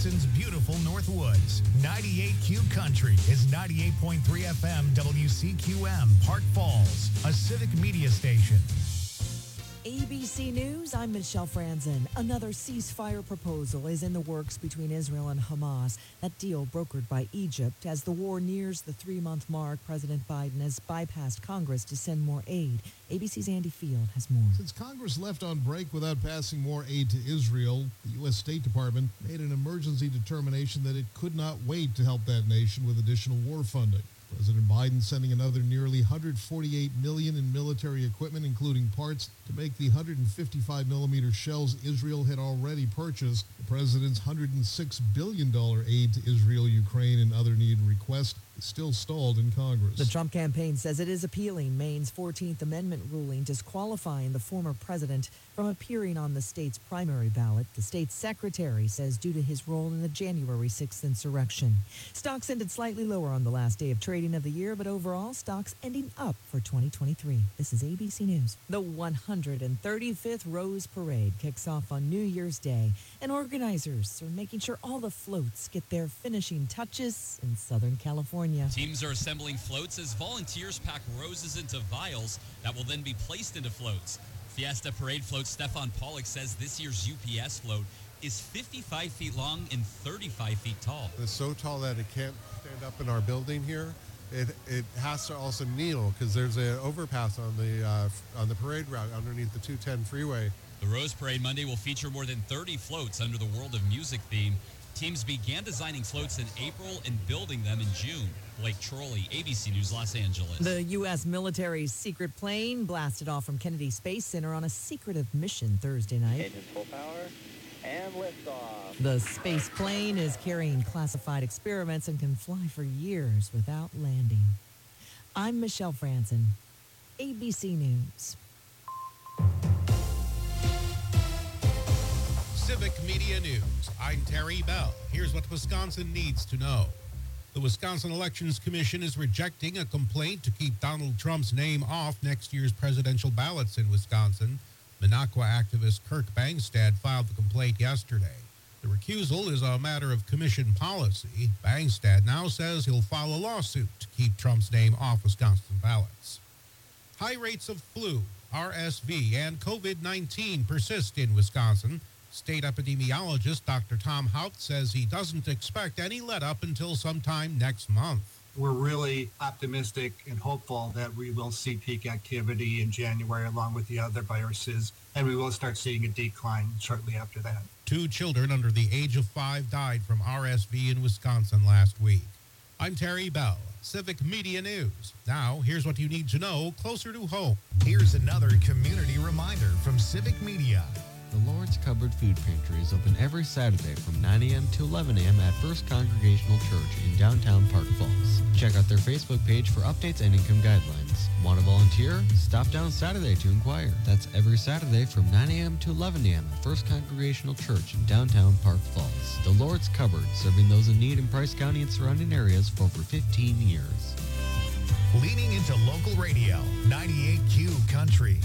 Wisconsin's beautiful Northwoods. 98Q Country is 98.3 FM WCQM, Park Falls, a Civic Media station. ABC News, I'm Michelle Franzen. Another ceasefire proposal is in the works between Israel and Hamas. That deal brokered by Egypt. As the war nears the 3-month mark, President Biden has bypassed Congress to send more aid. ABC's Andy Field has more. Since Congress left on break without passing more aid to Israel, the U.S. State Department made an emergency determination that it could not wait to help that nation with additional war funding. President Biden sending another nearly $148 million in military equipment, including parts to make the 155-millimeter shells Israel had already purchased. The president's $106 billion aid to Israel, Ukraine, and other needed requests is still stalled in Congress. The Trump campaign says it is appealing Maine's 14th Amendment ruling disqualifying the former president from appearing on the state's primary ballot. The state's secretary says due to his role in the January 6th insurrection. Stocks ended slightly lower on the last day of trading of the year, but overall stocks ending up for 2023. This is ABC News. The 135th Rose Parade kicks off on New Year's Day, and organizers are making sure all the floats get their finishing touches in Southern California. Teams are assembling floats as volunteers pack roses into vials that will then be placed into floats. Fiesta Parade float Stefan Pollock says this year's UPS float is 55 feet long and 35 feet tall. It's so tall that it can't stand up in our building here. It has to also kneel because there's an overpass on the parade route underneath the 210 freeway. The Rose Parade Monday will feature more than 30 floats under the World of Music theme. Teams began designing floats in April and building them in June. Blake Trolley, ABC News, Los Angeles. The U.S. military's secret plane blasted off from Kennedy Space Center on a secretive mission Thursday night. Engines full power and liftoff. The space plane is carrying classified experiments and can fly for years without landing. I'm Michelle Franzen, ABC News. Civic Media News. I'm Terry Bell. Here's what Wisconsin needs to know. The Wisconsin Elections Commission is rejecting a complaint to keep Donald Trump's name off next year's presidential ballots in Wisconsin. Minocqua activist Kirk Bangstad filed the complaint yesterday. The recusal is a matter of commission policy. Bangstad now says he'll file a lawsuit to keep Trump's name off Wisconsin ballots. High rates of flu, RSV, and COVID-19 persist in Wisconsin. State epidemiologist Dr. Tom Houdt says he doesn't expect any let-up until sometime next month. We're really optimistic and hopeful that we will see peak activity in January along with the other viruses, and we will start seeing a decline shortly after that. 2 children under the age of 5 died from RSV in Wisconsin last week. I'm Terry Bell, Civic Media News. Now, here's what you need to know closer to home. Here's another community reminder from Civic Media. The Lord's Cupboard Food Pantry is open every Saturday from 9 a.m. to 11 a.m. at First Congregational Church in downtown Park Falls. Check out their Facebook page for updates and income guidelines. Want to volunteer? Stop down Saturday to inquire. That's every Saturday from 9 a.m. to 11 a.m. at First Congregational Church in downtown Park Falls. The Lord's Cupboard, serving those in need in Price County and surrounding areas for over 15 years. Leaning into local radio, 98Q Country.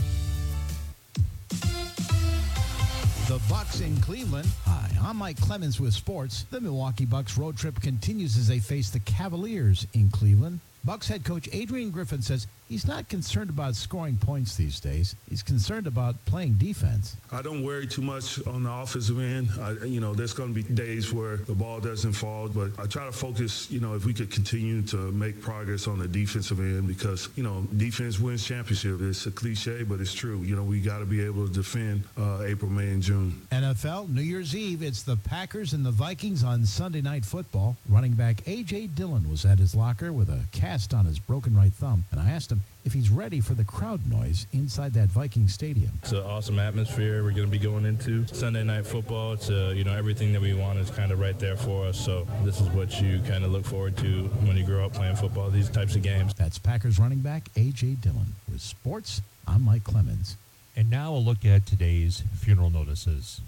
The Bucks in Cleveland. Hi, I'm Mike Clemens with sports. The Milwaukee Bucks road trip continues as they face the Cavaliers in Cleveland. Bucks head coach Adrian Griffin says he's not concerned about scoring points these days. He's concerned about playing defense. I don't worry too much on the offensive end. There's going to be days where the ball doesn't fall, but I try to focus, if we could continue to make progress on the defensive end because, defense wins championship. It's a cliche, but it's true. We got to be able to defend April, May, and June. NFL, New Year's Eve, it's the Packers and the Vikings on Sunday Night Football. Running back A.J. Dillon was at his locker with a cast on his broken right thumb, and I asked him if he's ready for the crowd noise inside that Viking stadium. It's an awesome atmosphere we're going to be going into. Sunday Night Football, it's everything that we want is kind of right there for us. So this is what you kind of look forward to when you grow up playing football, these types of games. That's Packers running back A.J. Dillon. With sports, I'm Mike Clemens. And now a look at today's funeral notices.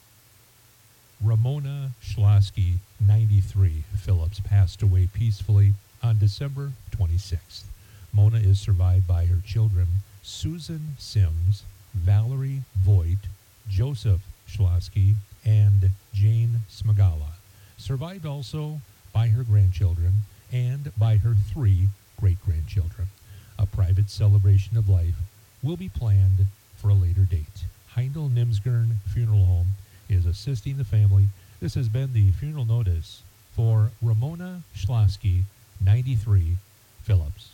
Ramona Schlossky, 93, Phillips, passed away peacefully on December 26th. Mona is survived by her children, Susan Sims, Valerie Voigt, Joseph Schlossky, and Jane Smagala. survived also by her grandchildren and by her 3 great-grandchildren. A private celebration of life will be planned for a later date. Heindel Nimsgern Funeral Home is assisting the family. This has been the funeral notice for Ramona Schlasky, 93, Phillips.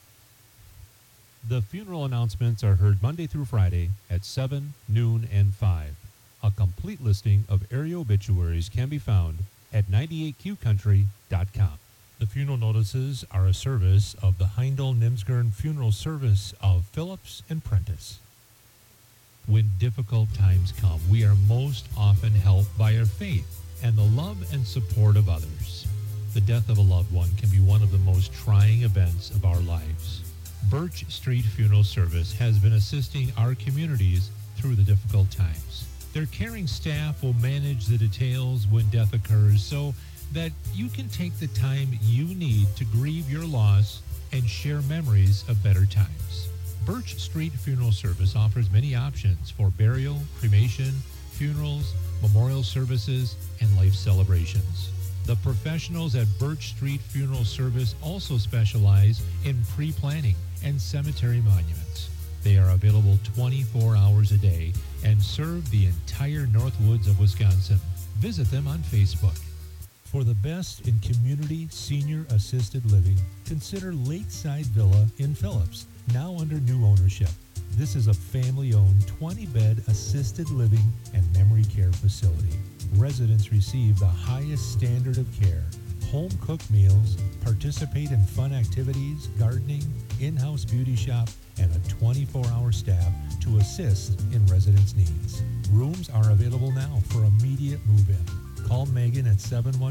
The funeral announcements are heard Monday through Friday at 7, noon, and 5. A complete listing of area obituaries can be found at 98qcountry.com. The funeral notices are a service of the Heindel Nimsgern Funeral Service of Phillips and Prentice. When difficult times come, we are most often helped by our faith and the love and support of others. The death of a loved one can be one of the most trying events of our lives. Birch Street Funeral Service has been assisting our communities through the difficult times. Their caring staff will manage the details when death occurs so that you can take the time you need to grieve your loss and share memories of better times. Birch Street Funeral Service offers many options for burial, cremation, funerals, memorial services, and life celebrations. The professionals at Birch Street Funeral Service also specialize in pre-planning and cemetery monuments. They are available 24 hours a day and serve the entire Northwoods of Wisconsin. Visit them on Facebook. For the best in community senior assisted living, consider Lakeside Villa in Phillips, now under new ownership. This is a family-owned 20-bed assisted living and memory care facility. Residents receive the highest standard of care, home-cooked meals, participate in fun activities, gardening, in-house beauty shop, and a 24-hour staff to assist in residents' needs. Rooms are available now for immediate move-in. Call Megan at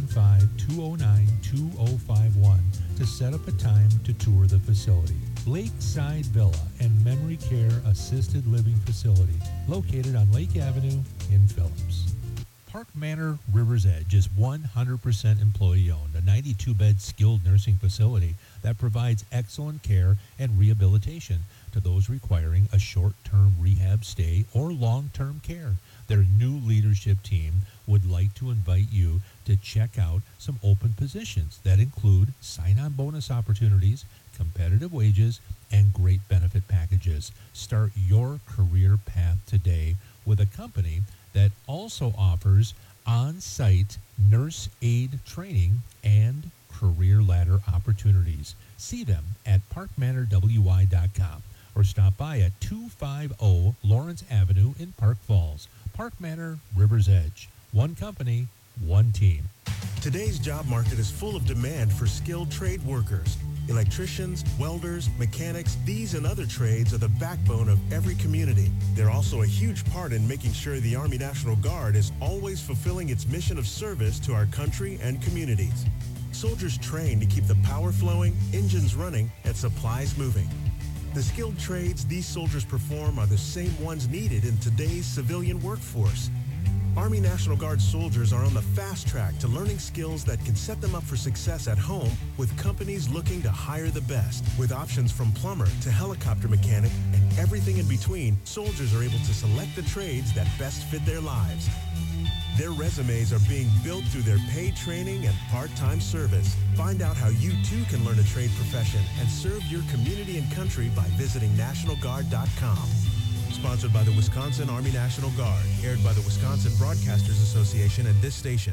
715-209-2051 to set up a time to tour the facility. Lakeside Villa and Memory Care Assisted Living Facility, located on Lake Avenue in Phillips. Park Manor River's Edge is 100% employee-owned, a 92-bed skilled nursing facility that provides excellent care and rehabilitation to those requiring a short-term rehab stay or long-term care. Their new leadership team would like to invite you to check out some open positions that include sign-on bonus opportunities, competitive wages, and great benefit packages. Start your career path today with a company that also offers on-site nurse aid training and career ladder opportunities. See them at parkmanorwy.com or stop by at 250 Lawrence Avenue in Park Falls. Park Manor River's Edge. One company, one team. Today's job market is full of demand for skilled trade workers. Electricians, welders, mechanics, these and other trades are the backbone of every community. They're also a huge part in making sure the Army National Guard is always fulfilling its mission of service to our country and communities. Soldiers train to keep the power flowing, engines running, and supplies moving. The skilled trades these soldiers perform are the same ones needed in today's civilian workforce. Army National Guard soldiers are on the fast track to learning skills that can set them up for success at home with companies looking to hire the best. With options from plumber to helicopter mechanic and everything in between, soldiers are able to select the trades that best fit their lives. Their resumes are being built through their paid training and part-time service. Find out how you too can learn a trade profession and serve your community and country by visiting NationalGuard.com. Sponsored by the Wisconsin Army National Guard. Aired by the Wisconsin Broadcasters Association and this station.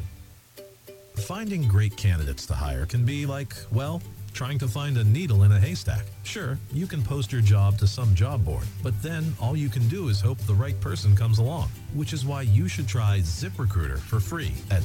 Finding great candidates to hire can be like, well, trying to find a needle in a haystack. Sure, you can post your job to some job board, but then all you can do is hope the right person comes along, which is why you should try ZipRecruiter for free at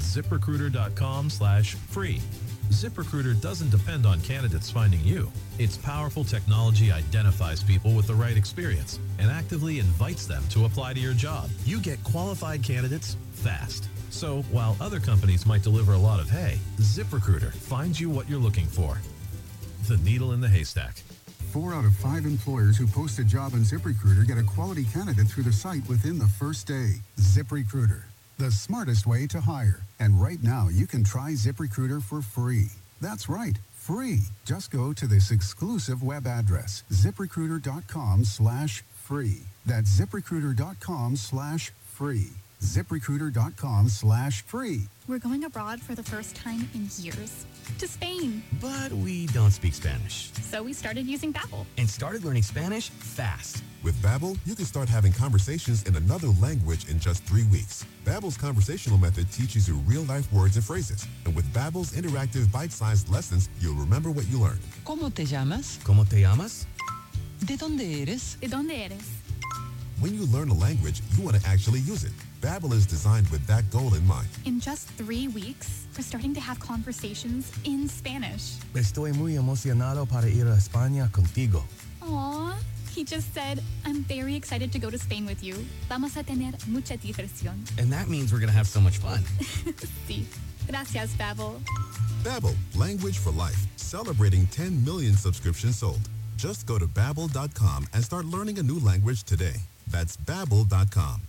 ZipRecruiter.com/free. ZipRecruiter doesn't depend on candidates finding you. Its powerful technology identifies people with the right experience and actively invites them to apply to your job. You get qualified candidates fast. So while other companies might deliver a lot of hay, ZipRecruiter finds you what you're looking for. The needle in the haystack. 4 out of 5 employers who post a job on ZipRecruiter get a quality candidate through the site within the first day. ZipRecruiter, the smartest way to hire. And right now, you can try ZipRecruiter for free. That's right, free. Just go to this exclusive web address, ZipRecruiter.com/free. That's ZipRecruiter.com/free. ZipRecruiter.com/free. We're going abroad for the first time in years. To Spain. But we don't speak Spanish. So we started using Babbel. And started learning Spanish fast. With Babbel, you can start having conversations in another language in just 3 weeks. Babbel's conversational method teaches you real-life words and phrases. And with Babbel's interactive bite-sized lessons, you'll remember what you learned. ¿Cómo te llamas? ¿Cómo te llamas? ¿De dónde eres? ¿De dónde eres? When you learn a language, you want to actually use it. Babbel is designed with that goal in mind. In just 3 weeks, we're starting to have conversations in Spanish. Estoy muy emocionado para ir a España contigo. Aww. He just said, I'm very excited to go to Spain with you. Vamos a tener mucha diversión. And that means we're going to have so much fun. Sí. Gracias, Babbel. Babbel, language for life. Celebrating 10 million subscriptions sold. Just go to Babbel.com and start learning a new language today. That's Babbel.com.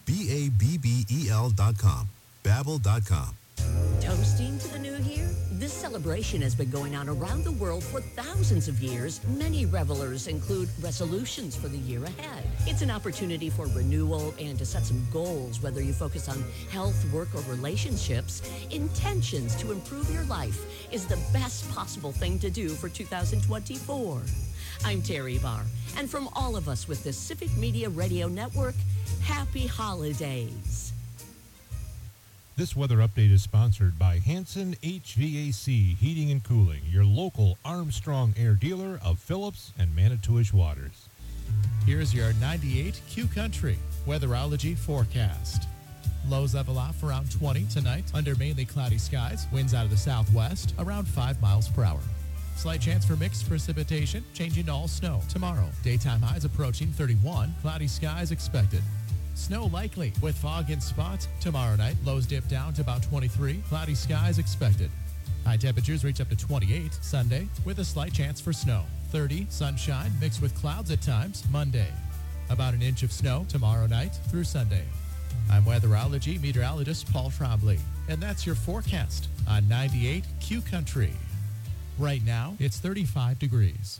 Babbel.com. Babbel.com. Toasting to the new year? This celebration has been going on around the world for thousands of years. Many revelers include resolutions for the year ahead. It's an opportunity for renewal and to set some goals, whether you focus on health, work, or relationships. Intentions to improve your life is the best possible thing to do for 2024. I'm Terry Barr, and from all of us with the Civic Media Radio Network, happy holidays. This weather update is sponsored by Hanson HVAC Heating and Cooling, your local Armstrong Air dealer of Phillips and Manitowish Waters. Here's your 98 Q Country weatherology forecast. Lows level off around 20 tonight under mainly cloudy skies. Winds out of the southwest around 5 miles per hour. Slight chance for mixed precipitation, changing to all snow tomorrow. Daytime highs approaching 31. Cloudy skies expected. Snow likely with fog in spots tomorrow night. Lows dip down to about 23. Cloudy skies expected. High temperatures reach up to 28 Sunday with a slight chance for snow. 30 sunshine mixed with clouds at times Monday. About an inch of snow tomorrow night through Sunday. I'm weatherology meteorologist Paul Trombley, and that's your forecast on 98 Q Country. Right now, it's 35 degrees.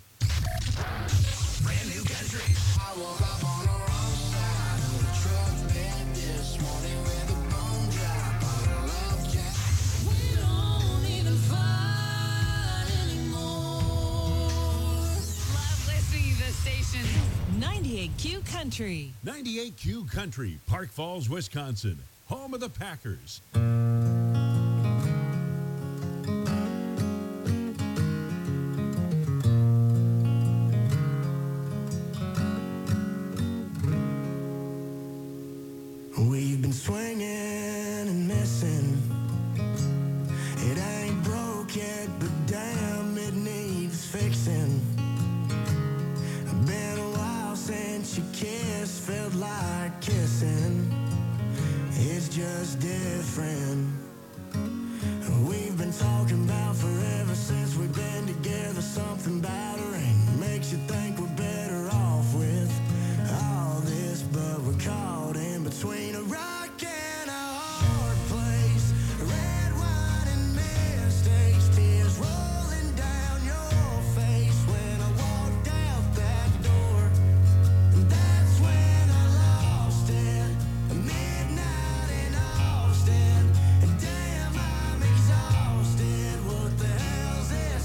Brand new country. I woke up on the wrong side of the truck bed this morning with a bone drop on a love jack. We don't even fight anymore. Love listening to the station. 98Q Country. 98Q Country, Park Falls, Wisconsin. Home of the Packers. We've been swinging and missing. It ain't broke yet, but damn, it needs fixing. Been a while since you kissed, felt like kissing. It's just different. We've been talking about forever since we've been together. Something about her ain't makes you think we're better off with all this, but we're caught in between a rock and a hard place. Red wine and mistakes, tears rolling down your face when I walked out that door. And that's when I lost it. Midnight in Austin. And damn, I'm exhausted. What the hell's this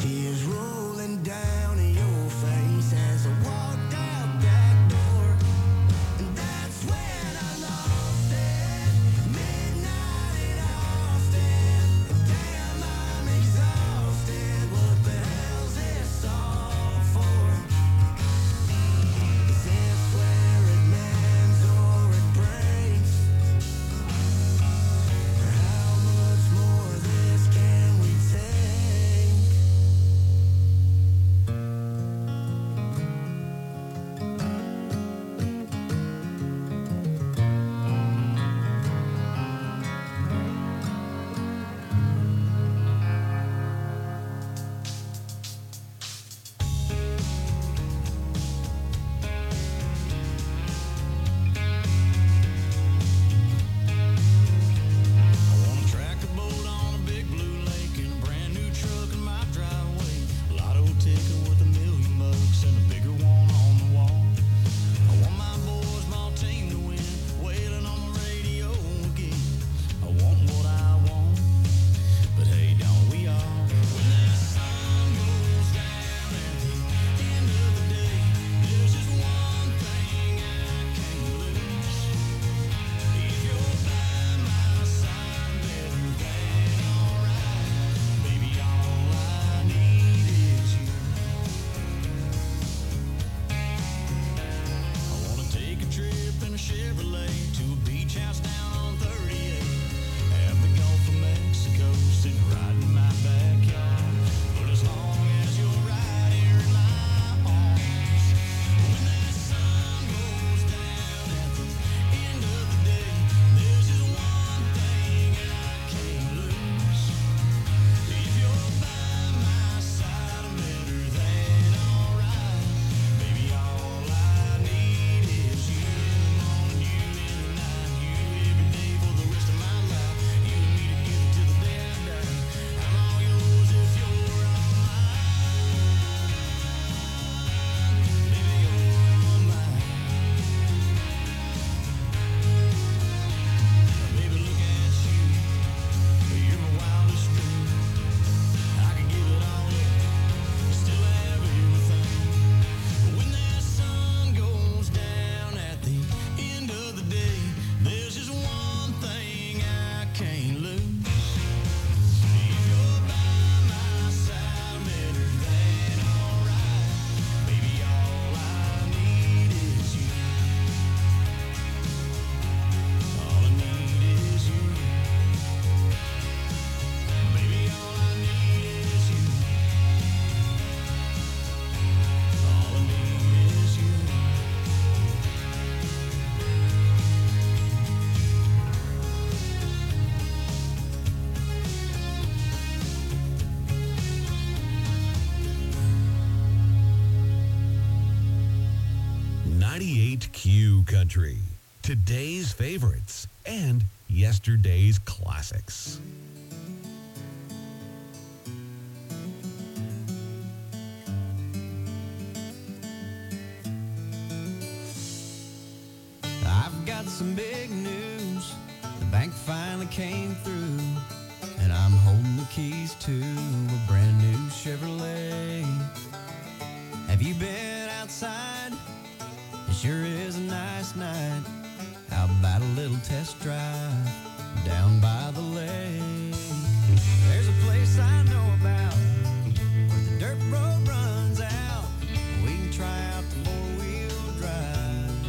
Tears rolling down your face as I walked out that door. And that's when I lost it. Midnight in Austin. Damn, I'm exhausted. What the hell's this all for? Is this where it mends or it breaks? How much more of this can we take? I wanna track a boat on a big blue lake in a brand new truck in my driveway. Lotto ticket with $1 million and a bigger one on the wall. I want my boys, my team to win, wailing on the radio again. I want what I want, but hey, don't we all? When that sun goes down at the end of the day, there's just one thing I can't lose. If you're by my side, better than alright. Baby, all I need is you. I wanna take a trip in a Chevrolet to a beach house down on 38. Have the Gulf of Mexico sitting right in my backyard. But as long as you're right here in my arms, when that sun goes down at the end of the day, there's just one thing I can't lose. If you're by my side, I'm better than alright. Baby, all I need is you. Morning, you in the night, you every day for the rest of my life. You and me together till the day I die. I'm all yours if you're all mine. Baby, you're all mine. Baby, look at you. You're my wildest dream. I could give it all up, still have everything. But when that sun goes down at the end of the day, there's just one thing I can't lose. If you're by my side, better than alright. Baby, all I need is you. All I need is you. Baby, all I need is you. All I need is you. Q Country. Today's favorites and yesterday's classics. I've got some big news. The bank finally came through, and I'm holding the keys to a brand new Chevrolet. Have you been outside? It sure is a nice night. How about a little test drive down by the lake? There's a place I know about where the dirt road runs out. We can try out the four-wheel drive.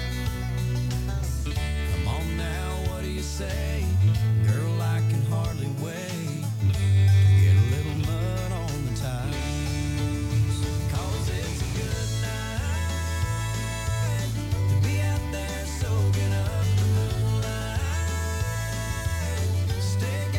Come on now, what do you say? Girl, I can hardly wait to get a little mud on the tires. 'Cause it's a good night to be out there soaking up the moonlight. Stick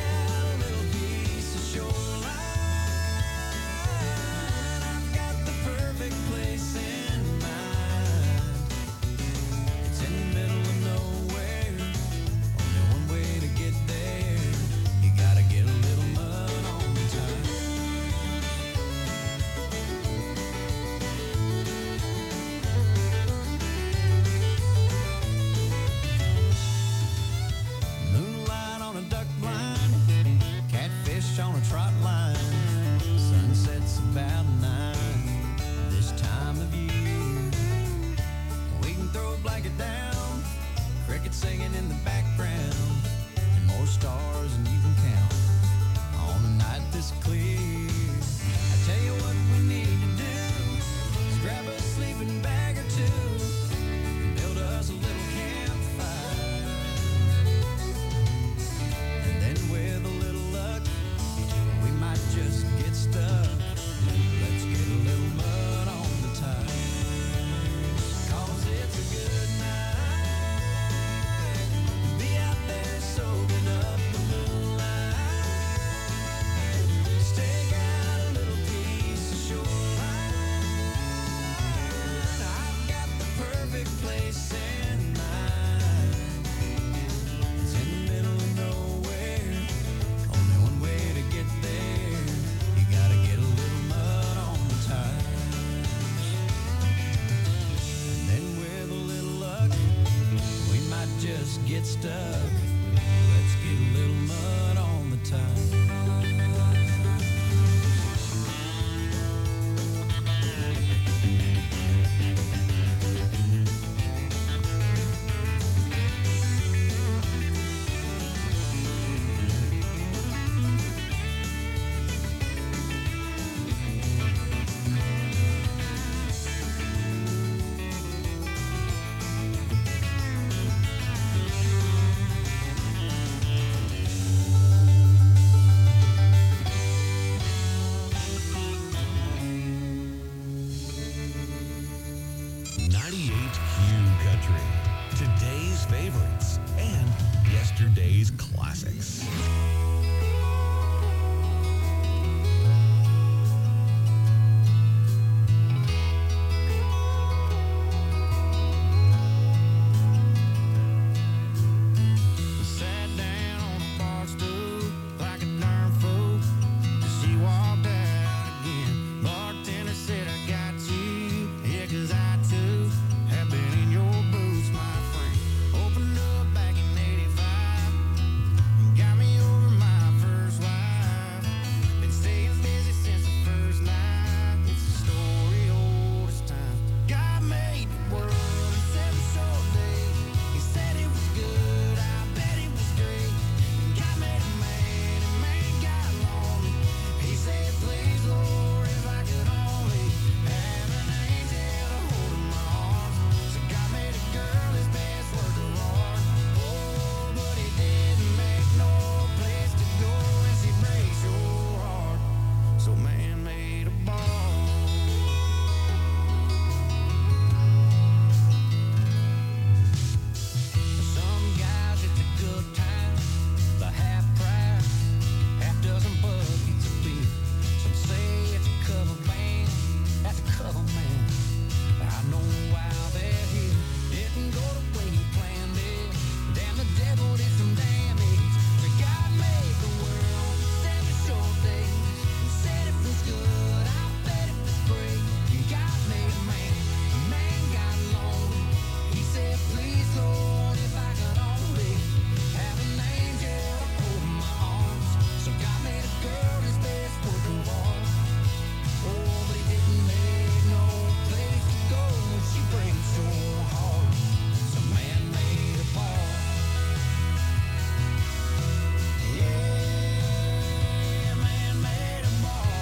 get stuck, let's get a little mud on the tire. Today's favorites and yesterday's classics. Sat down on a bar stool like a darn fool till she walked out again. Bartender said, I got you, yeah, 'cause I too have been in your boots, my friend. Opened up back in 85, got me over my first wife. Been staying busy since the first night. It's a story old as time. God made the world in 7 short days. He said it was good, I bet it was great. God made a man and man got lonely. He said, please Lord, if I could only have an angel to hold in my arms. So God made a girl his best work of art. Oh, but he didn't make no place to go and she breaks your heart. So man made a bar. Some guys it's a good time, the half price, half dozen buckets of beer. Some say it's a cover band, that's a cover man. I know why they're here. Didn't go the way you planned it. Damn, the devil did some damage. The God made the world 7 short days. And said it was good, I bet it was great. God made a man got lonely. He said, please Lord, if I could only have an angel to hold in my arms. So God made a girl his best work of art. Oh, but he didn't make no place to go when she breaks your heart. So man made a bar. Yeah, man made a bar.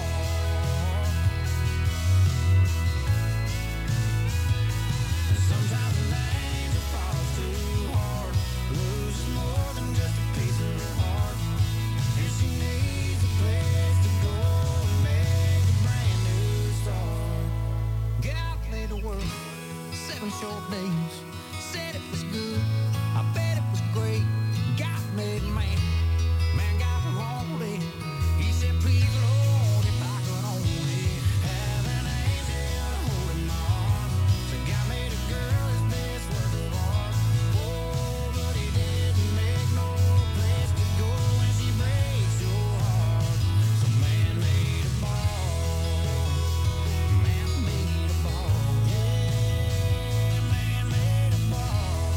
Sometimes an angel falls too hard, loses more than just a piece of her heart, and she needs a place to go and make a brand new start. God made the world 7 short days, said it was good, I bet it was great. God made man got lonely. He said, please Lord, if I could only have an angel to hold in my arms. So God made a girl his best work of art. Oh, but he didn't make no place to go when she breaks your heart. So man made a bar. Man made a bar. Yeah, man made a bar.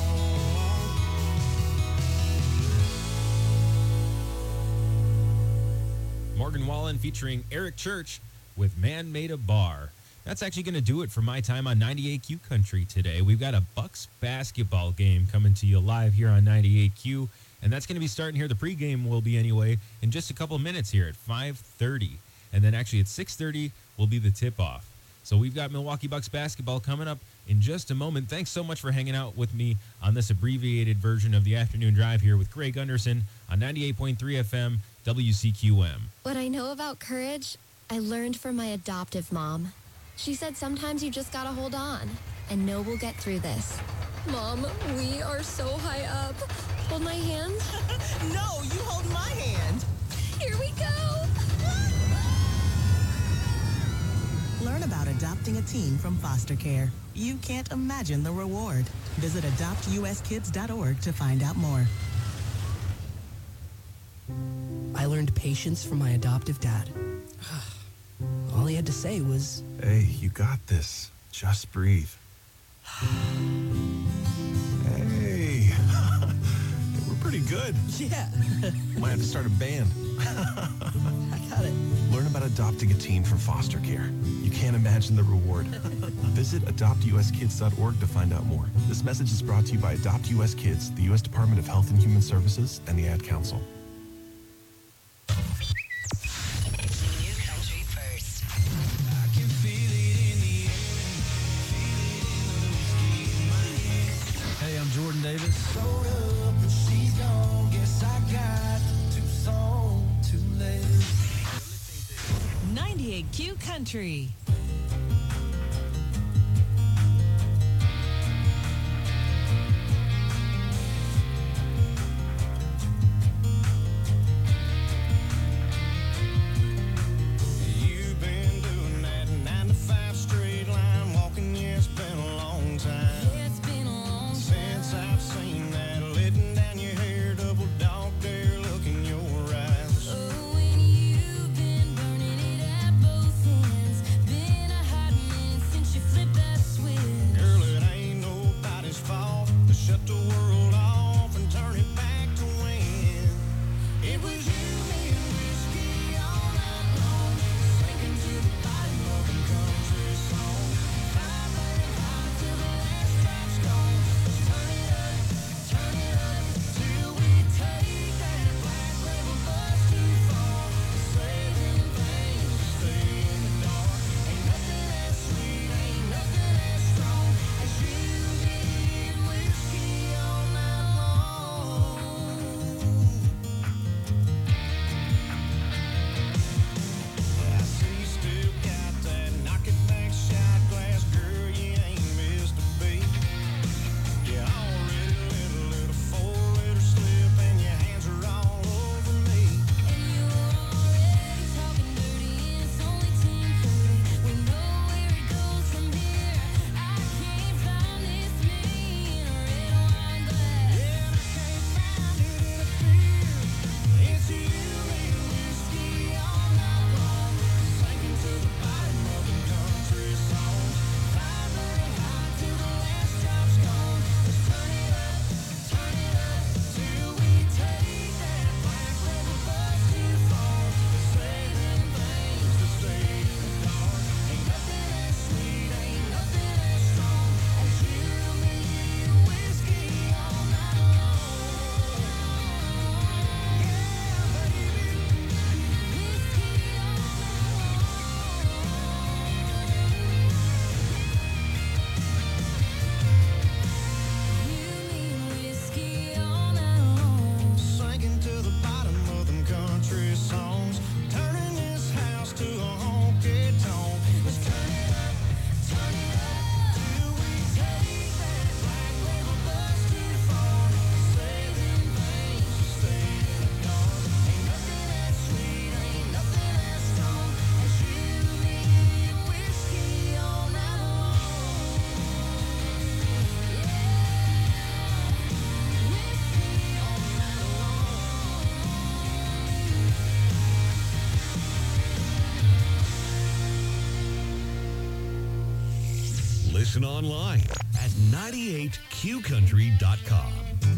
Morgan Wallen featuring Eric Church with Man Made a Bar. That's actually going to do it for my time on 98Q Country today. We've got a Bucks basketball game coming to you live here on 98Q, and that's going to be starting here. The pregame will be anyway in just a couple of minutes here at 5:30, and then actually at 6:30 will be the tip-off. So we've got Milwaukee Bucks basketball coming up in just a moment. Thanks so much for hanging out with me on this abbreviated version of the afternoon drive here with Greg Gunderson on 98.3 FM WCQM. What I know about courage, I learned from my adoptive mom. She said sometimes you just gotta hold on and know we'll get through this. Mom, we are so high up. Hold my hand. No, you hold my hand. Here we go. Learn about adopting a teen from foster care. You can't imagine the reward. Visit adoptuskids.org to find out more. I learned patience from my adoptive dad. All he had to say was, Hey, you got this. Just breathe. Hey, pretty good. Yeah. Might have to start a band. I got it. Learn about adopting a teen from foster care. You can't imagine the reward. Visit adoptuskids.org to find out more. This message is brought to you by Adopt US Kids, the U.S. Department of Health and Human Services, and the Ad Council. New country first. I can feel it in the air, feel it in the whiskey in my hand. Hey, I'm Jordan Davis. Load up and she's gone. Guess I got too soon, too late. 98Q Country. You've been doing that 9 to 5 straight line walking. Yeah, it's been a long time. It's been a long time since I've seen that. Letting down your hair, double dog dare look in your eyes. Oh, and you've been burning it at both ends. Been a hot minute since you flipped that switch. Girl, it ain't nobody's fault to shut the world off and turn it back to when it was you, me, and whiskey all night long, sinking to the bottom of a country song, vibrating high till the last drop's gone. Let's turn it up till we take that black label bus too far. Saving things to stay in the dark. Ain't nothing as sweet, ain't nothing as strong as you, me, and whiskey all night long. I see you still got that knock it back shot glass, girl, you ain't missed a beat. You already lit a little 4-liter slip and your hands are all over me. And you're already talking dirty, and it's only 10:30. We know where it goes from here. I can't find this me in a red wine glass. Yeah, I can't find it in a beer. It's you, me, and whiskey all night long, sinking to the bottom of the country songs, vibrating high till the last drop's gone. Let's turn it up till we take that black label bus too far. Saving things to stay in the dark. Ain't nothing as sweet, ain't nothing as strong as you, me, and whiskey all night long. Yeah, baby, whiskey all whiskey all night long. Sinking to the bottom of them country songs, turning this house to a honky tonk. Let's turn it up till we take that black label bus too far. Saving things to stay in the dark. Ain't nothing as sweet, ain't nothing as strong as you, me, and whiskey all night long. Listen online at 98qcountry.com.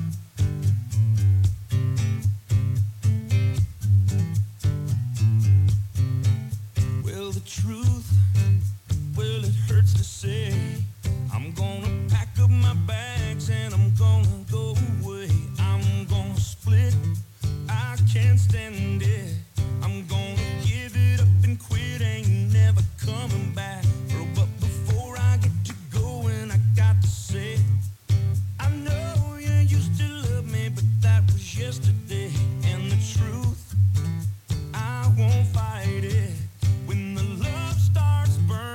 Well, the truth, well, it hurts to say. I'm gonna pack up my bags and I'm gonna go away. I'm gonna split, I can't stand it. I'm gonna give it up and quit, ain't never coming back. Girl, but before I get to going, I got to say, I know you used to love me, but that was yesterday. And the truth, I won't fight it. When the love starts burning,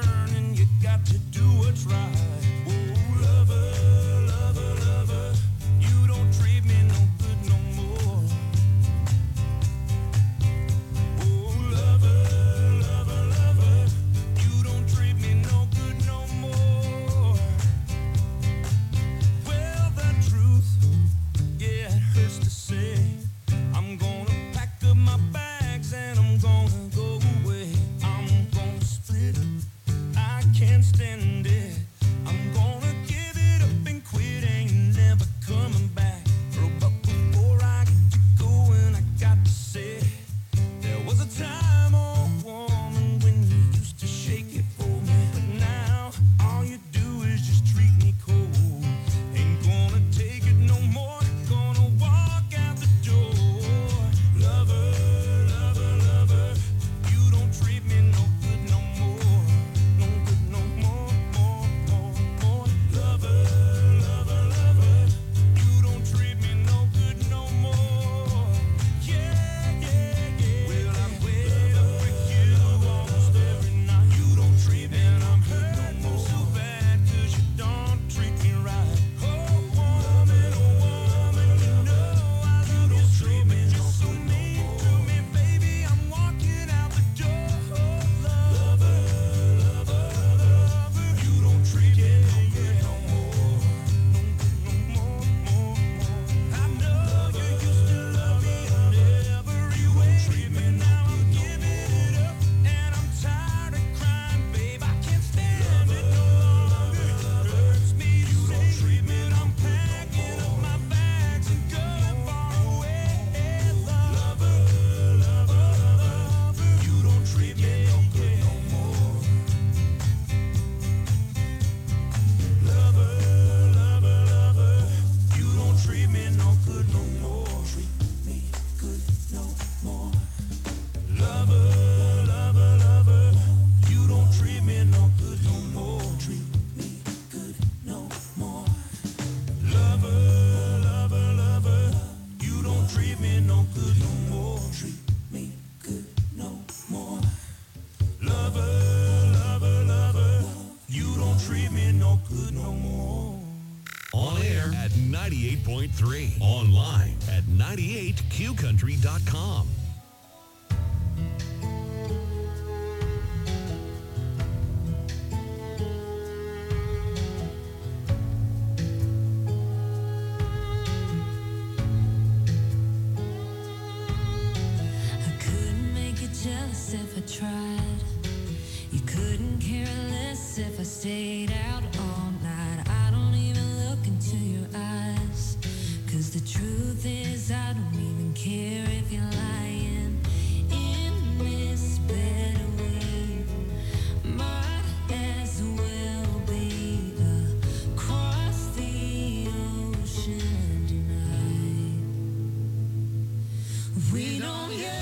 good no more. On air at 98.3. Online at 98qcountry.com. Jealous if I tried. You couldn't care less if I stayed out all night. I don't even look into your eyes, 'cause the truth is I don't even care if you're lying. In this bed we might as well be across the ocean tonight. We don't yell.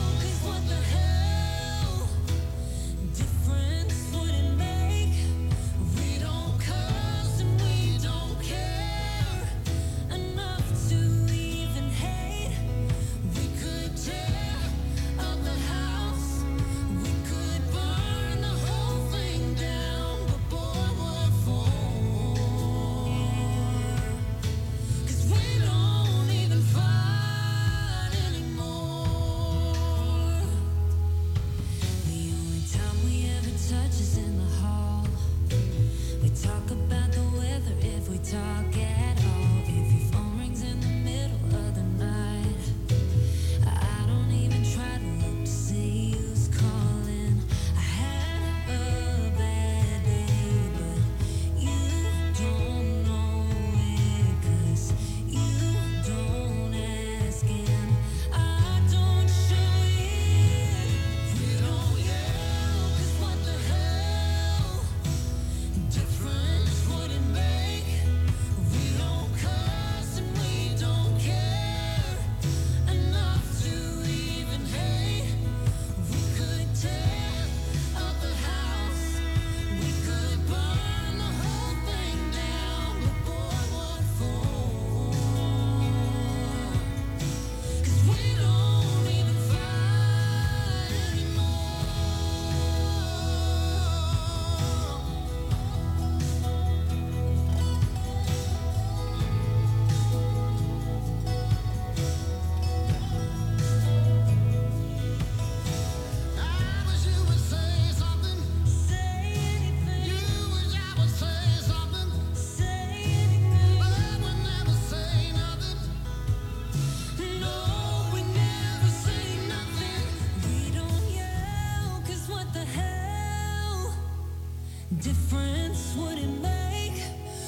Difference would it make?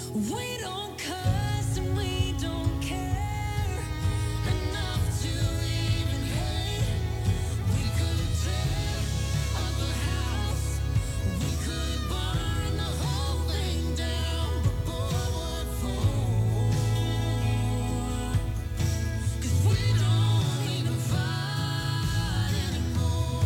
We don't cuss and we don't care enough to even hate. We could tear up the house, we could burn the whole thing down, but boy, what for? 'Cause we don't even fight anymore.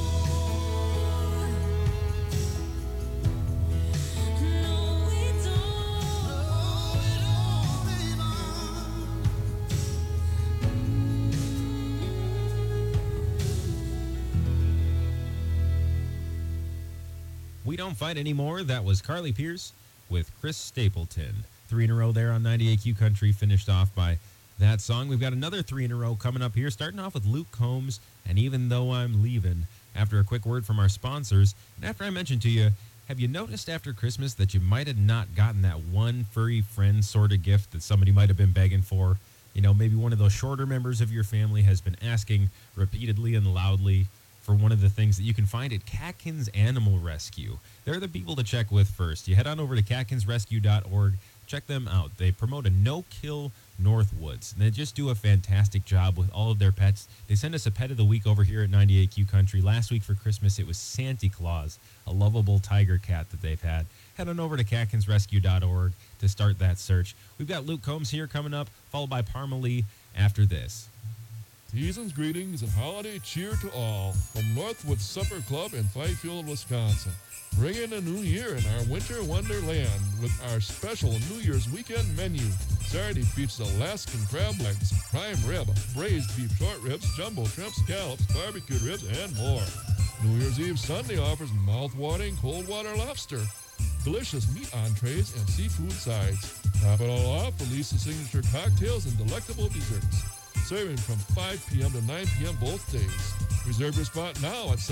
We Don't Fight Anymore. That was Carly Pierce with Chris Stapleton. 3 in a row there on 98Q Country, finished off by that song. We've got another 3 in a row coming up here, starting off with Luke Combs, and Even Though I'm Leaving. After a quick word from our sponsors, and after I mentioned to you, have you noticed after Christmas that you might have not gotten that one furry friend sort of gift that somebody might have been begging for? You know, maybe one of those shorter members of your family has been asking repeatedly and loudly for one of the things that you can find at Catkins Animal Rescue. They're the people to check with first. You head on over to catkinsrescue.org. Check them out. They promote a no-kill Northwoods, and they just do a fantastic job with all of their pets. They send us a pet of the week over here at 98Q Country. Last week for Christmas, it was Santa Claus, a lovable tiger cat that they've had. Head on over to catkinsrescue.org to start that search. We've got Luke Combs here coming up, followed by Parma Lee after this. Season's greetings and holiday cheer to all from Northwood Supper Club in Fifield, Wisconsin. Bring in the new year in our winter wonderland with our special New Year's weekend menu. Saturday features Alaskan crab legs, prime rib, braised beef short ribs, jumbo shrimp scallops, barbecued ribs, and more. New Year's Eve Sunday offers mouth-watering cold water lobster. delicious meat entrees, and seafood sides. Top it all off with Lisa's signature cocktails and delectable desserts. Serving from 5 p.m. to 9 p.m. both days. Reserve your spot now at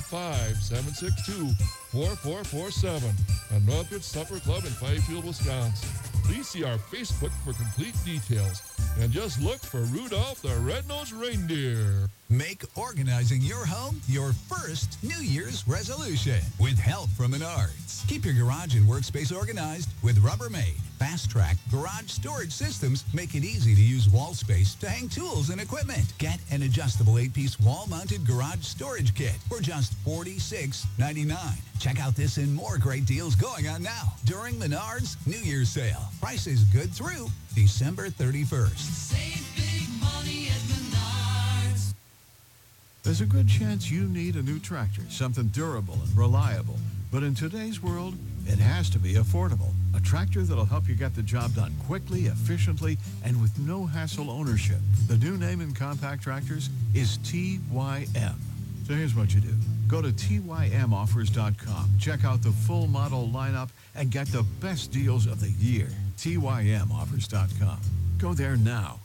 715-762-4447 at Northridge Supper Club in Fifield, Wisconsin. Please see our Facebook for complete details. And just look for Rudolph the Red-Nosed Reindeer. Make organizing your home your first New Year's resolution with help from Menards. Keep your garage and workspace organized with Rubbermaid. Fast-Track garage storage systems make it easy to use wall space to hang tools and equipment. Get an adjustable 8-piece wall-mounted garage storage kit for just $46.99. Check out this and more great deals going on now during Menards New Year's sale. Prices good through December 31st. Save big money at Menards. There's a good chance you need a new tractor, something durable and reliable. But in today's world, it has to be affordable. A tractor that'll help you get the job done quickly, efficiently, and with no hassle ownership. The new name in compact tractors is TYM. So here's what you do. Go to TYMoffers.com. Check out the full model lineup and get the best deals of the year. TYMoffers.com. Go there now.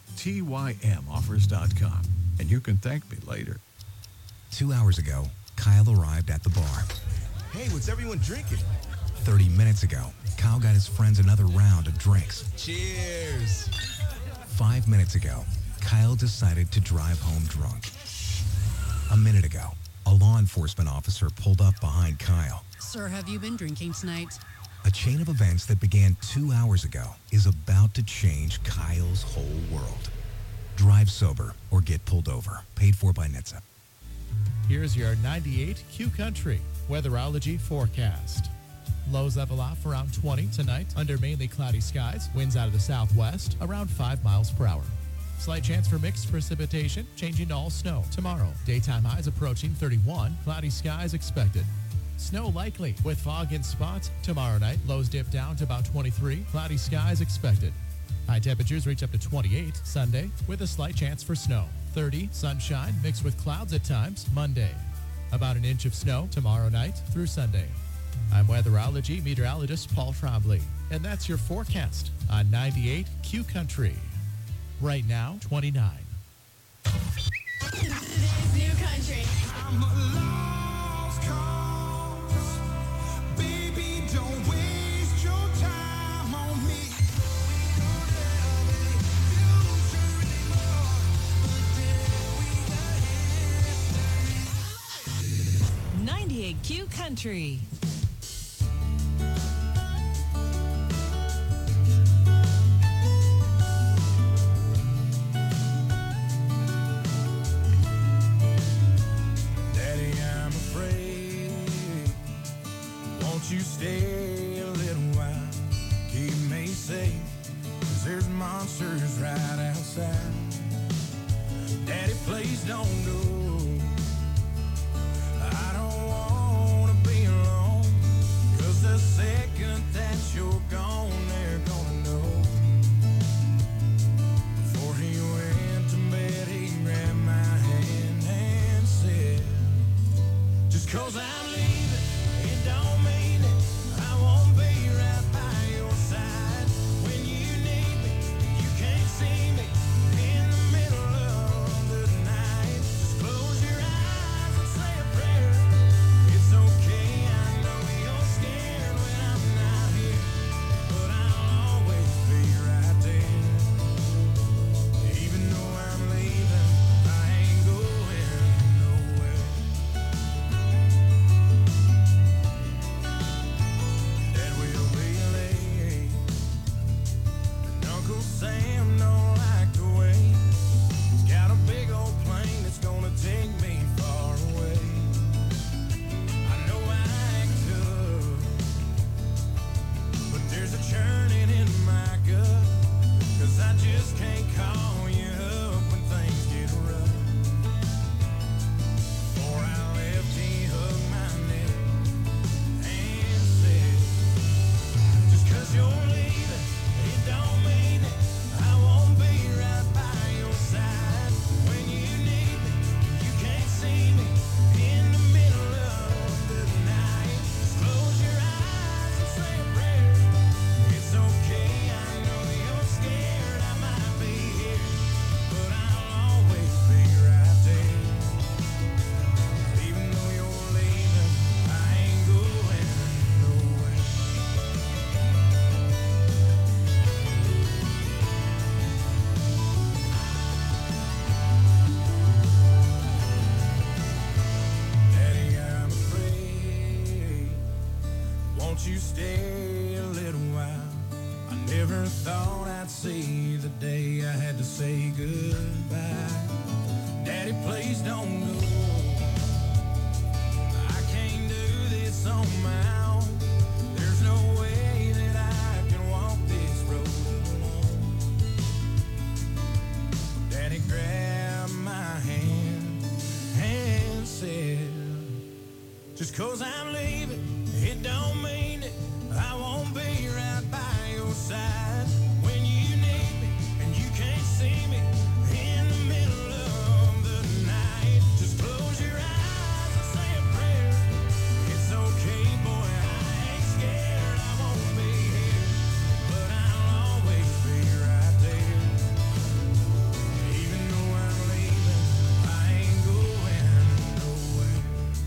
TYMoffers.com. And you can thank me later. 2 hours ago, Kyle arrived at the bar. Hey, what's everyone drinking? 30 minutes ago, Kyle got his friends another round of drinks. Cheers. 5 minutes ago, Kyle decided to drive home drunk. A minute ago, a law enforcement officer pulled up behind Kyle. Sir, have you been drinking tonight? A chain of events that began 2 hours ago is about to change Kyle's whole world. Drive sober or get pulled over. Paid for by NHTSA. Here's your 98 Q Country weatherology forecast. Lows level off around 20 tonight under mainly cloudy skies. Winds out of the southwest around 5 miles per hour. Slight chance for mixed precipitation, changing to all snow tomorrow. Daytime highs approaching 31. Cloudy skies expected. Snow likely with fog in spots tomorrow night. Lows dip down to about 23. Cloudy skies expected. High temperatures reach up to 28 Sunday with a slight chance for snow. 30 sunshine mixed with clouds at times Monday. About an inch of snow tomorrow night through Sunday. I'm weatherology meteorologist Paul Trombley, and that's your forecast on 98 Q Country. Right now, 29. Today's New Country. I'm a lost cause. Baby, don't waste your time on me. 98 Q Country. Daddy, I'm afraid. Won't you stay a little while? Keep me safe, 'cause there's monsters right outside. Daddy, please don't go. I don't wanna be alone, 'cause the second that you're gone, they're gonna know. Before he went to bed, he grabbed my hand and said, just 'cause I'm leaving, it don't mean that I won't be right by your side. When you need me, you can't see me in the middle of the night. Just close won't you stay a little while? I never thought I'd see the day I had to say goodbye. Daddy, please don't go. I can't do this on my own. There's no way that I can walk this road alone. Daddy grabbed my hand and said, just 'cause I'm leaving, it don't mean that I won't be right by your side when you need me and you can't see me in the middle of the night. Just close your eyes and say a prayer. It's okay, boy, I ain't scared. I won't be here, but I'll always be right there. Even though I'm leaving, I ain't going nowhere.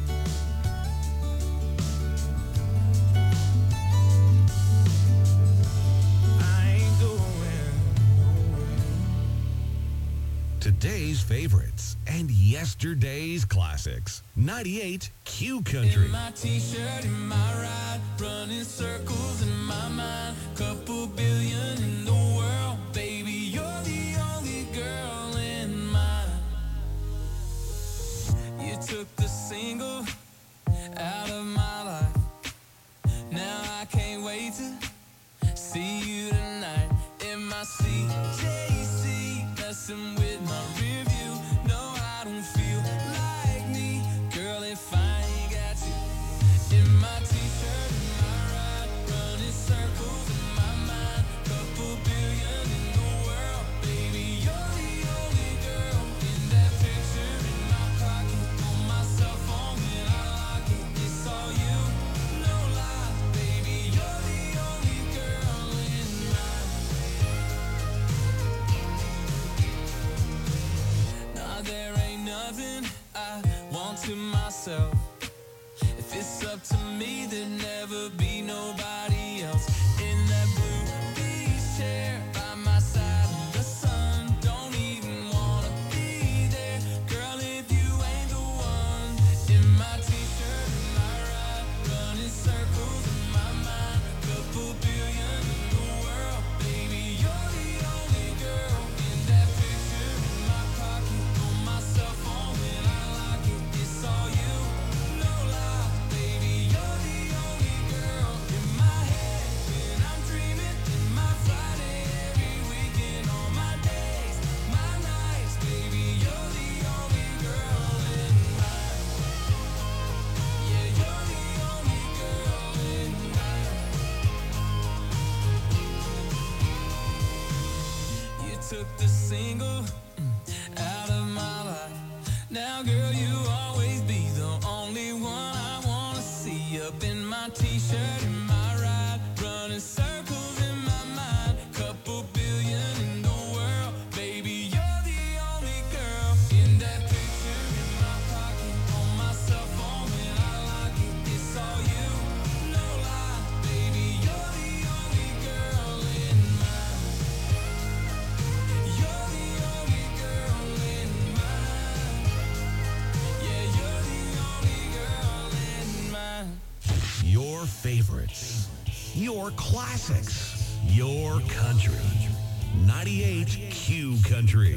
Today's favorites and yesterday's classics. 98 Q Country. In my t-shirt, in my ride, running circles in my mind. Couple billion in the world, baby, you're the only girl in mine. You took the single out of my life. Now I can't wait to see you tonight. In my CJC, messing with my rear view. No, I don't feel like me, girl, if I ain't got you. In my t-shirt, in my ride, running circles in my mind. Couple billion in the world, baby, you're the only girl. In that picture in my pocket, on my cell phone when I lock it, it's all you, no lie, baby, you're the only girl in mine. Nah, there ain't nothing I want to myself. If it's up to me, there'd never be nobody else. In that blue beach chair by my side in the sun, don't even wanna be there, girl, if you ain't the one. In my t-shirt, in my ride, running circles in my mind. Couple billion in the world, baby, you're the only girl. In that picture in my pocket, on my cell phone when I lock it, it's all you, no lie, baby, you're the only girl. In my head when I'm dreaming, in my Friday every weekend, on my days, my nights, baby, you're the only girl in mine. Yeah, you're the only girl in mine. You took the single out of my life. Now, girl, you always be the only one I wanna see. Up in my t-shirt, in my ride, running circles in my mind. Couple billion in the world, baby, you're the only girl. In that picture in my pocket, on my cell phone when I lock it, it's all you, no lie, baby, you're the only girl in mine. You're the only girl in mine. Yeah, you're the only girl in mine. Your favorites, your classics, your country. 98 Q Country.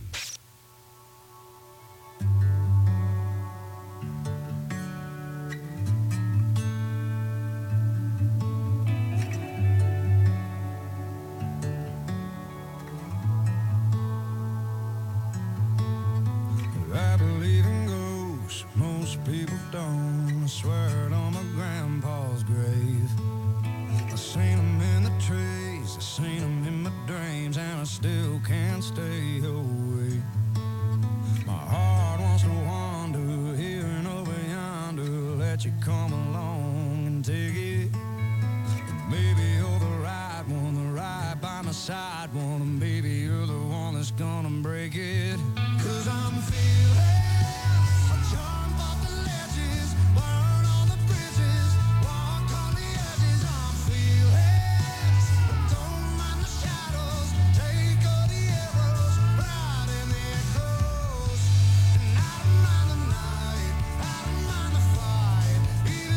I believe in ghosts, most people don't. I swear it on my grandpa's grave. I seen them in the trees, I seen them in my dreams, and I still can't stay away. My heart wants to wander here and over yonder, let you come along and take it. Maybe you're the right one, the right by my side one, and baby you're the one that's gonna break it. 'Cause I'm feeling a jump off the ledges, burn on the bridges, walk on the edges. I'm feeling, don't mind the shadows, take all the arrows, ride in the echoes. And I don't mind the night, I don't mind the fight, even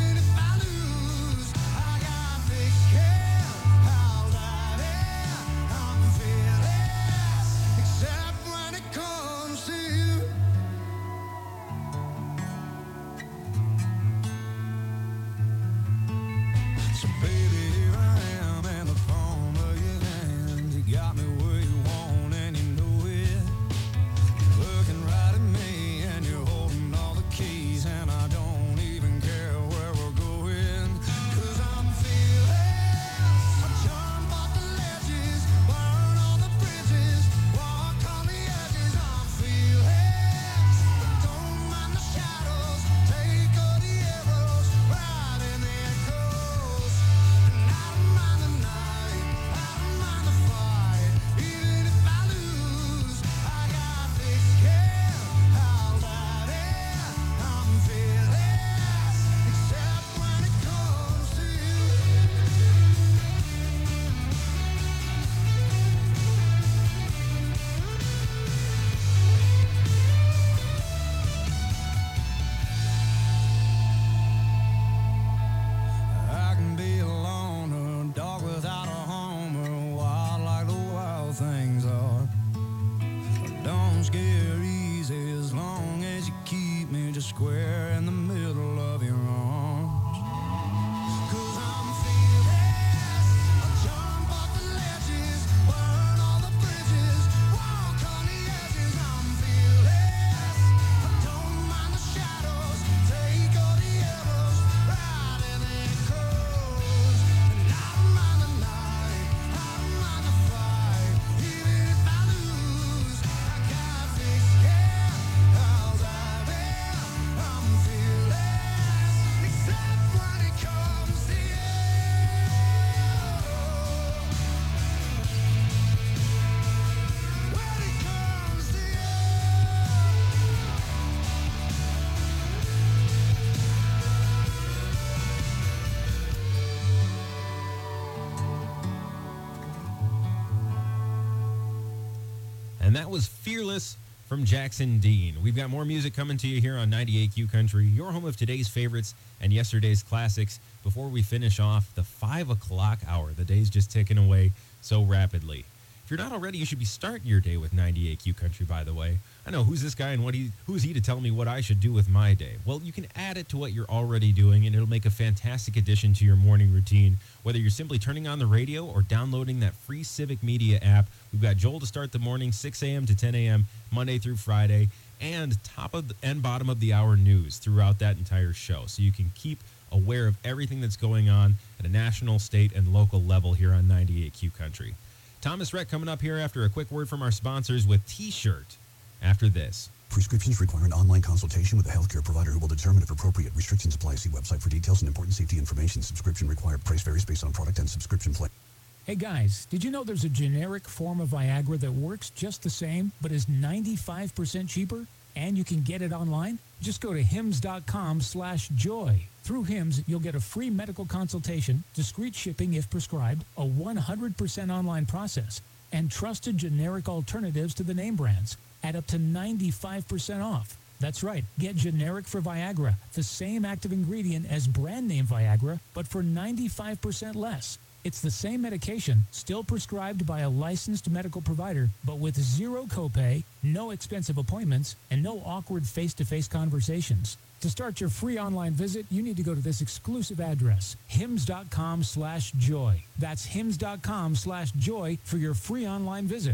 And that was Fearless from Jackson Dean. We've got more music coming to you here on 98Q Country, your home of today's favorites and yesterday's classics. Before we finish off the 5 o'clock hour, the day's just ticking away so rapidly. If you're not already, you should be starting your day with 98Q Country, by the way. I know, who's this guy and who is he to tell me what I should do with my day? Well, you can add it to what you're already doing, and it'll make a fantastic addition to your morning routine. Whether you're simply turning on the radio or downloading that free Civic Media app, we've got Joel to start the morning, 6 a.m. to 10 a.m., Monday through Friday, and top of and bottom of the hour news throughout that entire show. So you can keep aware of everything that's going on at a national, state, and local level here on 98Q Country. Thomas Rhett coming up here after a quick word from our sponsors with T-Shirt after this. Prescriptions require an online consultation with a healthcare provider who will determine if appropriate. Restrictions apply. See website for details and important safety information. Subscription required. Price varies based on product and subscription plan. Hey guys, did you know there's a generic form of Viagra that works just the same but is 95% cheaper? And you can get it online? Just go to hims.com/joy. Through Hims, you'll get a free medical consultation, discreet shipping if prescribed, a 100% online process, and trusted generic alternatives to the name brands at up to 95% off. That's right, get generic for Viagra, the same active ingredient as brand name Viagra, but for 95% less. It's the same medication, still prescribed by a licensed medical provider, but with zero copay, no expensive appointments, and no awkward face-to-face conversations. To start your free online visit, you need to go to this exclusive address, hims.com/joy. That's hims.com/joy for your free online visit.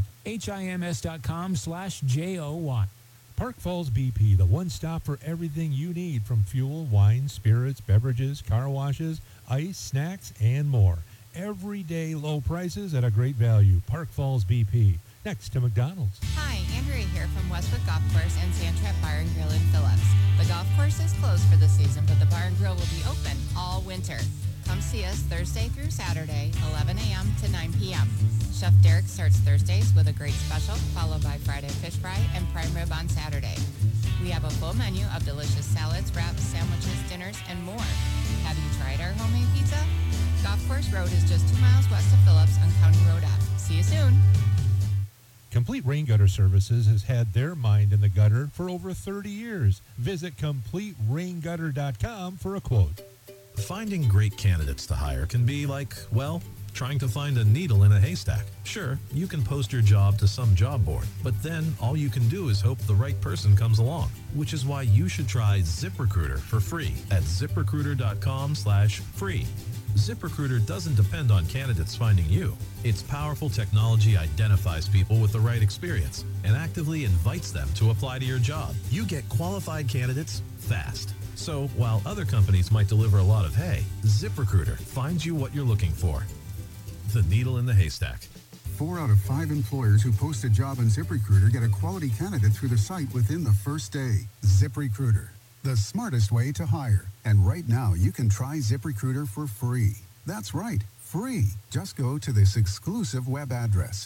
HIMS.com/JOY. Park Falls BP, the one stop for everything you need from fuel, wine, spirits, beverages, car washes, ice, snacks, and more. Everyday low prices at a great value. Park Falls BP, next to McDonald's. Hi, Andrea here from Westwood Golf Course and Sandtrap Bar and Grill in Phillips. The golf course is closed for the season, but the bar and grill will be open all winter. Come see us Thursday through Saturday, 11 a.m. to 9 p.m. Chef Derek starts Thursdays with a great special, followed by Friday fish fry and prime rib on Saturday. We have a full menu of delicious salads, wraps, sandwiches, dinners, and more. Have you tried our homemade pizza? Golf Course Road is just 2 miles west of Phillips on County Road F. See you soon. Complete Rain Gutter Services has had their mind in the gutter for over 30 years. Visit CompleteRainGutter.com for a quote. Finding great candidates to hire can be like, well, trying to find a needle in a haystack. Sure, you can post your job to some job board, but then all you can do is hope the right person comes along, which is why you should try ZipRecruiter for free at ZipRecruiter.com/free. ZipRecruiter doesn't depend on candidates finding you. Its powerful technology identifies people with the right experience and actively invites them to apply to your job. You get qualified candidates fast. So while other companies might deliver a lot of hay, ZipRecruiter finds you what you're looking for. The needle in the haystack. 4 out of 5 employers who post a job on ZipRecruiter get a quality candidate through the site within the first day. ZipRecruiter, the smartest way to hire. And right now, you can try ZipRecruiter for free. That's right, free. Just go to this exclusive web address,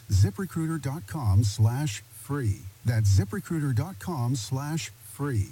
ZipRecruiter.com/free. That's ZipRecruiter.com/free.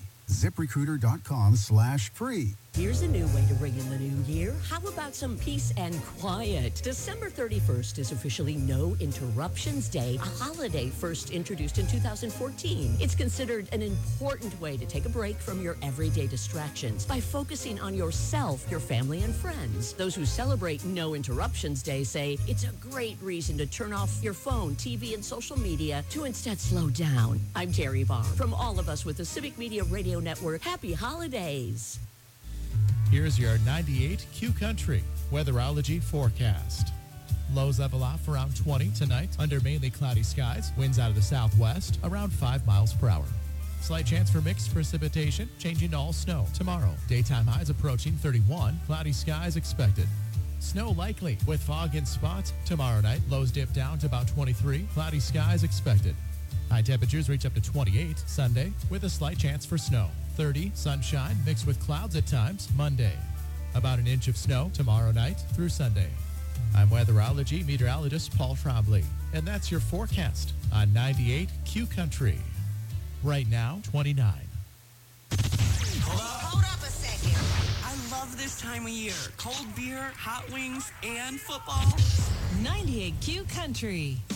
ZipRecruiter.com/free. Here's a new way to ring in the new year. How about some peace and quiet? December 31st is officially No Interruptions Day, a holiday first introduced in 2014. It's considered an important way to take a break from your everyday distractions by focusing on yourself, your family, and friends. Those who celebrate No Interruptions Day say it's a great reason to turn off your phone, TV, and social media to instead slow down. I'm Terry Barr. From all of us with the Civic Media Radio Network, happy holidays. Here's your 98Q Country weatherology forecast. Lows level off around 20 tonight under mainly cloudy skies. Winds out of the southwest around 5 miles per hour. Slight chance for mixed precipitation, changing to all snow tomorrow. Daytime highs approaching 31. Cloudy skies expected. Snow likely with fog in spots tomorrow night. Lows dip down to about 23. Cloudy skies expected. High temperatures reach up to 28 Sunday with a slight chance for snow. 30 sunshine mixed with clouds at times Monday. About an inch of snow tomorrow night through Sunday. I'm weatherology meteorologist Paul Trombley, and that's your forecast on 98Q Country. Right now, 29. Hold up a second. I love this time of year. Cold beer, hot wings, and football. 98Q Country.